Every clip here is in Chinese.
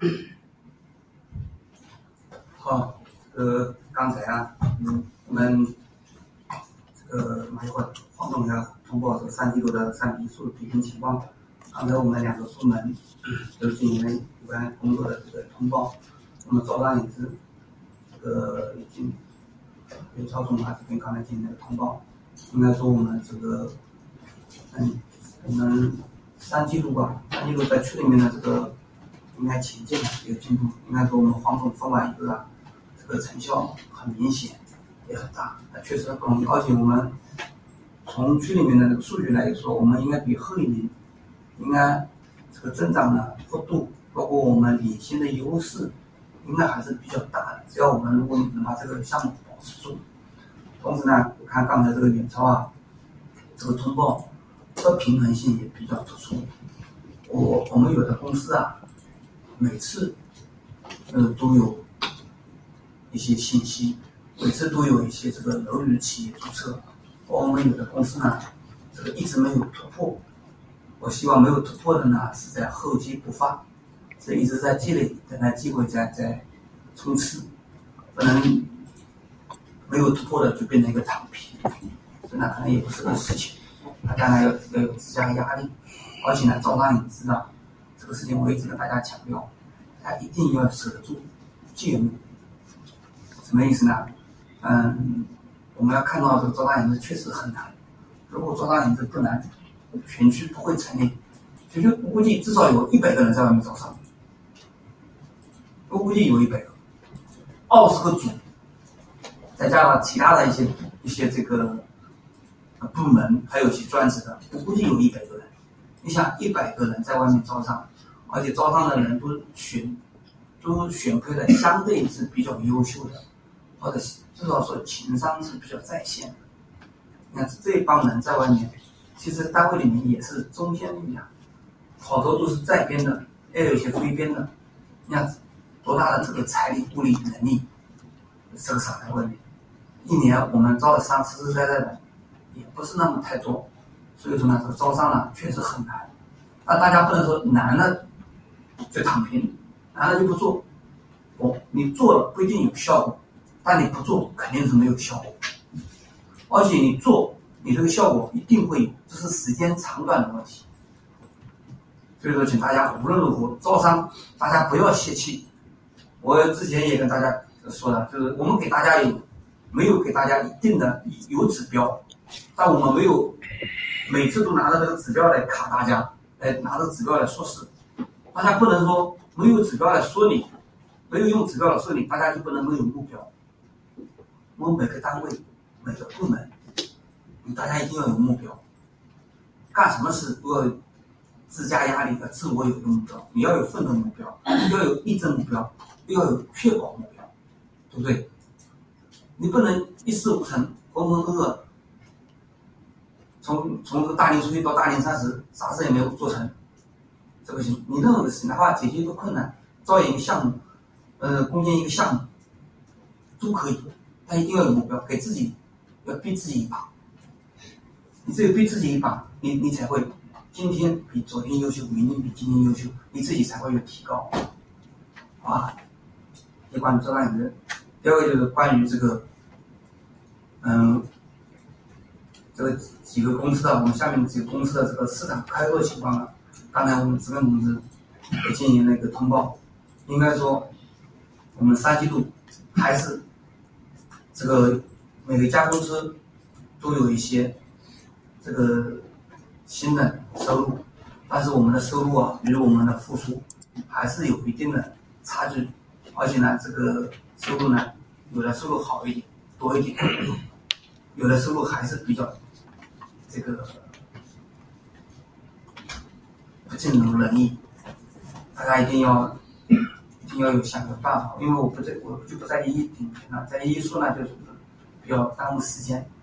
好，刚才我们马一会儿黄总要通报这三季度的3批数批评情况。刚才我们2个部门都进行了有关工作的这个通报。那么招商引资已经刘超总这边刚才进行了通报。应该说我们我们3季度在区里面的这个应该前进有进步。应该说我们黄总分完以后这个成效很明显，也很大，确实不容易。而且我们从区里面的这个数据来说，我们应该比后一年应该这个增长的幅度，包括我们领先的优势，应该还是比较大的。只要我们如果能把这个项目保持住，同时呢，我看刚才这个远超这个通报不平衡性也比较突出。我们有的公司每次都有一些信息，每次都有一些这个楼宇企业注册。我们有的公司呢，这个一直没有突破。我希望没有突破的呢，是在厚积不发，是一直在积累，等待机会在冲刺，不能没有突破的就变成一个躺平，那可能也不是个事情。大家呢要有自家压力，而且呢，招商引资这个事情我一直跟大家强调，大家一定要守得住界目。什么意思呢？我们要看到这个招商引资确实很难。如果招商引资不难，全区不会成立。全区我估计至少有100个人在外面招商，我估计有100个，20个组，再加上其他的一些这个部门，还有一些专职的，我估计有100个人。你想100个人在外面招商，而且招商的人都选配的相对是比较优秀的，或者至少说情商是比较在线的。你看这帮人在外面，其实单位里面也是中坚力量，好多都是在编的，也有一些非编的。你看多大的这个财力物力能力，这个撒在外面，一年我们招的商实实在在的也不是那么太多。所以说呢，这个招商呢确实很难。那大家不能说难了就躺平，难了就不做。你做了不一定有效果，但你不做肯定是没有效果。而且你做，你这个效果一定会有，这是时间长短的问题。所以说，请大家无论如何招商，大家不要泄气。我之前也跟大家说了，就是我们给大家没有给大家一定的有指标，但我们没有每次都拿着这个指标来卡大家，拿着指标来说事。大家不能说没有指标来说你，没有用指标来说你，大家就不能没有目标。我们每个单位、每个部门，大家一定要有目标，干什么事都要有自家压力和自我有一个目标。你要有奋斗目标，要有励志目标，又要有确保目标，对不对？你不能一事无成，浑浑噩噩，从这个大年初一到大年30，啥事也没有做成，这不行。你任何的事情，哪怕解决一个困难，招演一个项目，攻坚一个项目，都可以，但一定要有目标，给自己要逼自己一把。你只有逼自己一把，你才会今天比昨天优秀，明天比今天优秀，你自己才会有提高。这关于招商引资。第二个就是关于这个，这个几个公司的我们下面几个公司的这个市场开拓情况刚才我们资本公司也进行了一个通报。应该说，我们3季度还是这个每一家公司都有一些这个新的收入，但是我们的收入与我们的付出还是有一定的差距。而且呢，这个收入呢，有的收入好一点多一点，有的收入还是比较这个不尽如人意。大家一定要有想个办法。因为我就不在一点评了，在一说呢就是比较耽误时间。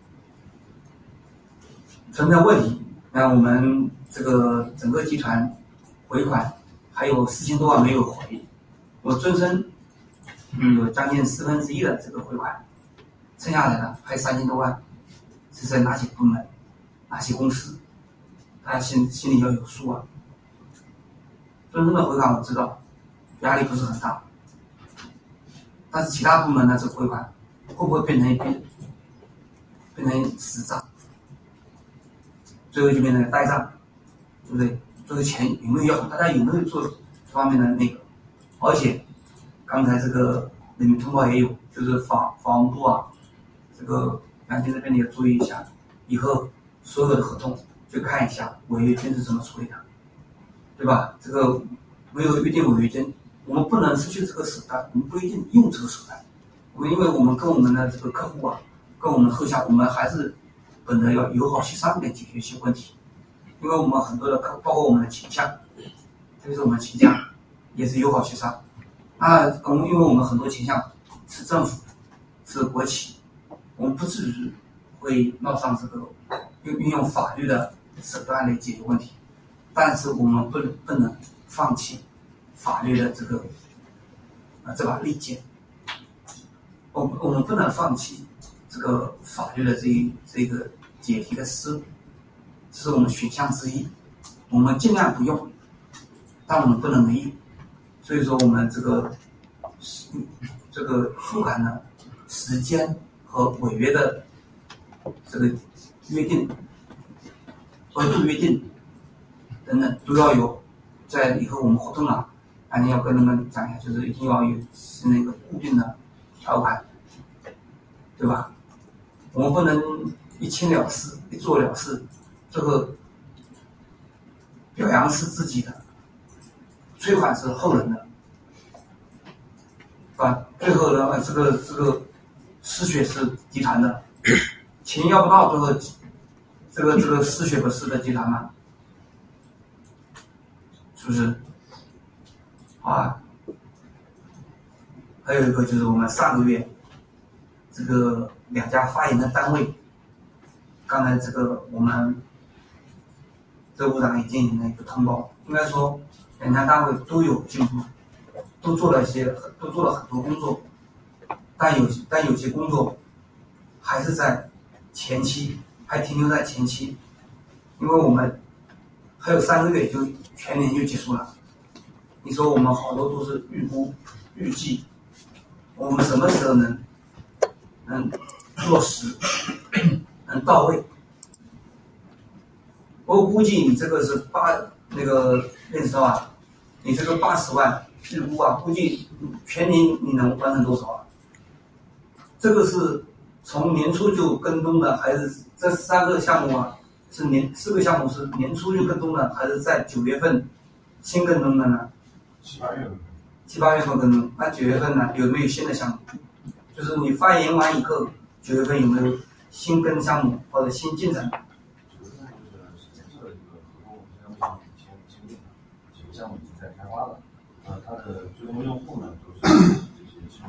存在问题，那我们这个整个集团回款还有4000多万没有回。我尊称有将近1/4的这个回款，剩下来的还有3000多万，是在哪些部门、哪些公司？大家心里要有数啊。尊称的回款我知道， 压力不是很大。但是其他部门呢，这个汇款会不会变成死账？最后就变成呆账，对不对？这个钱有没有要？大家有没有做这方面的那个？而且刚才这个人民通报也有，就是法务部啊，这个杨金这边也注意一下，以后所有的合同就看一下违约金是怎么处理的，对吧？这个没有约定违约金，我们不能失去这个手段，我们不一定用这个手段。因为我们跟我们的这个客户啊，跟我们后下，我们还是本着要友好协商来解决一些问题。因为我们很多的客户，包括我们的倾向，特别是我们倾向也是友好协商。因为我们很多倾向是政府，是国企，我们不至于会闹上这个运用法律的手段来解决问题。但是我们不能放弃法律的这把利剑。我们不能放弃这个法律的这个解题的思路，这是我们选项之一。我们尽量不用，但我们不能没有。所以说，我们这个付款的时间和违约的这个约定、额度约定等等都要有。在以后我们活动啊，肯定要跟他们讲一下，就是一定要有是那个固定的条款。对吧？我们不能一签了事，一做了事，这个表扬是自己的，催款是后人的，对吧？最后呢，这个失血是集团的，钱要不到，这个失血不是的集团吗？是不是？啊，还有一个就是我们上个月这个2家发言的单位，刚才这个我们这部长也进行了一个通报，应该说2家单位都有进步，都做了很多工作，但有些工作还是在前期，还停留在前期，因为我们还有3个月就全年就结束了。你说我们好多都是预计，我们什么时候能落实，能到位？我估计你这个是认识到啊，你这个80万预估啊，估计全年你能完成多少啊？这个是从年初就跟踪的，还是这3个项目啊？是4个项目是年初就跟踪的，还是在9月份新跟踪的呢 ？7、8月份。 7、8月份跟踪，那9月份呢？有没有新的项目？就是你发言完以后，9月份有没有新跟项目或者新进展？ 项目已经在开发了，它的最终用户呢都是